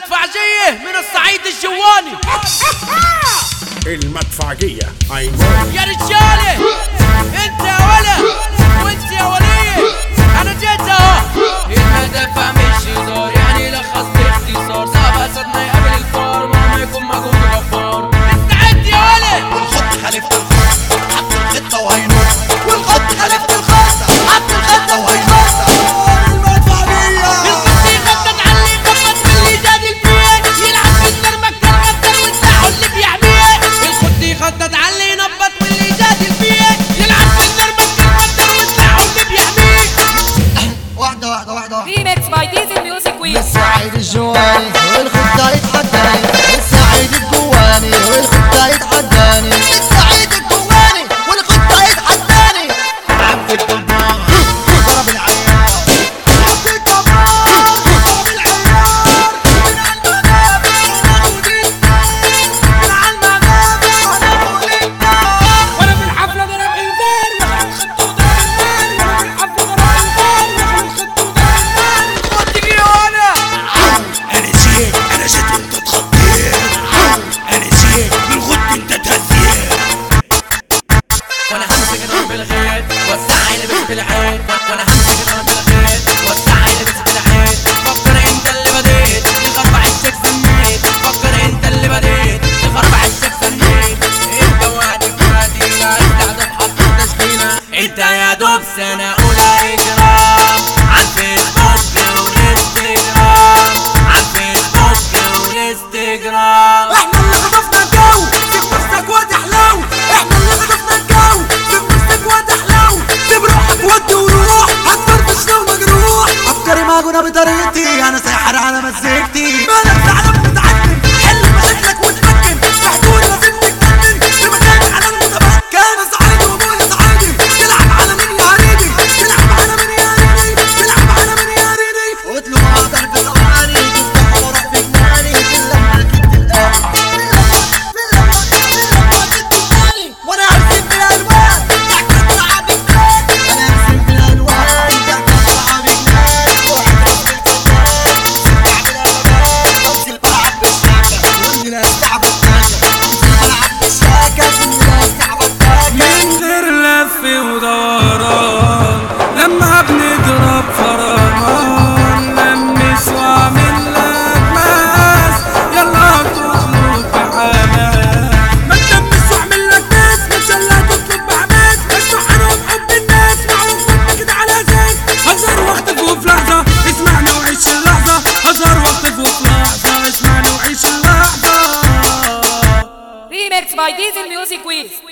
المدفعجية من الصعيد الجواني. المدفعجية يا رجالة انت يا ولا وانت يا ولية، انا جيت اهو. المدافع مش هزار، يعني لخص باختصار، صعب اسدنا يقابل الفار مهما يكون مجهود جبار. استعد يا ولا. والخط خليفة الخط حط الخطة وهينط، والخط خليفة الخط حط الخطة وهينط. المدفعجية القصي خطط علي خطط واللي جادل فيه، يلعب في النار مكتر غدر وسلاحه اللي بيحميه. القصي خطط علي نبط واللي جادل فيه، يلعب في النار مكتر غدر وسلاحه اللي بيحميه. واحدة Remix by Diesel Music Week. السعيد الجواني والخطة يتحداني، السعيد الجواني والخطة يتحداني، السعيد الجواني والخطة يتحداني. عبد الجبار ضرب العيار، عبد الجبار ضرب العيار. من المنابر وناخد النار، من المنابر وناخد النار. وانا في الحفلة ضرب انذار واخد الخط ودار النار، وانا في الحفلة ضرب انذار واخد الخط ودار النار. خدك يا وانا أنا جيت وأنت اتخطيت، أنا جيت من غد أنت تهزيت. وانا همسك انا بالغيط وسع لبس بالعيد، وانا همسك انا بالغيط وسع لبس بالعيد. فكر انت اللي بديت لغربع الشك سنيت، فكر انت اللي بديت لغربع الشك سنيت. انت وعدك فادي لا استعداد حط تشكيلة، انت يا دوب سنة اولى اجرام عالفيسبوك والانستجرام، عالفيسبوك والانستجرام. احنا اللي خطفنا الجو سيب نفسك وادي حلو، احنا اللي خطفنا الجو سيب نفسك وادي حلو. سيب روحك ودي وروح هتفرفش لو مجروح. افكاري معجونة بطريقتي، انا ساحر على مزيكتي. مالك زعلان متعكن حل مشاكلك وتمكن، في حدود لازم تتجنن في مكاني على المتمكن. صعيدي وابويا صعيدي، تلعب على مين يا هريدي، تلعب على مين يا هريدي، تلعب على مين يا هريدي. قتلوا اقدر في ثواني تفتح وراح في جناني، تلمع كنت القلب وانا هرسم بالالوان تحت طلع بجنان، انا هرسم بالالوان تحت طلع بجنان. وحد راس بالكلام امسك بلعب بالشاكة، وانزل العب بالشاكة، وانزل العب بالشاكة. من غير لف ودوران لما بنضرب فرمان، لمس واعمل لك ماس يلا تطلب بحماس. ما تلمس واعمل لك ناس مش يلا تطلب بحماس. اسمع انا بحب الناس معروف منك كده على اساس. هزار واختف وفي لحظة اسمعني وعيش اللحظة، هزار واختف وفي لحظة اسمعني وعيش اللحظة. Remix by Diesel Music Week.